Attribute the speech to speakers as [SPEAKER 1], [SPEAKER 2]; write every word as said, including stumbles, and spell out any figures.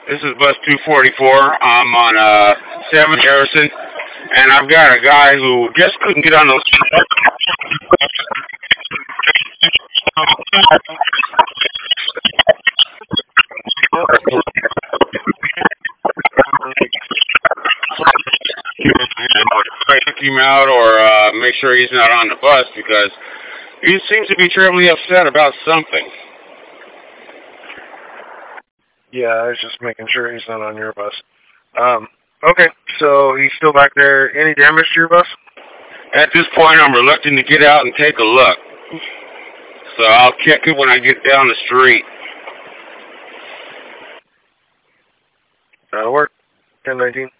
[SPEAKER 1] This is bus two forty-four. I'm on uh, seven Harrison, and I've got a guy who just couldn't get on the. Take him out or uh, make sure he's not on the bus because he seems to be terribly upset about something.
[SPEAKER 2] Yeah, I was just making sure he's not on your bus. Um, okay, so he's still back there. Any damage to your bus?
[SPEAKER 1] At this point, I'm reluctant to get out and take a look. So I'll check it when I get down the street.
[SPEAKER 2] That'll work. ten nineteen.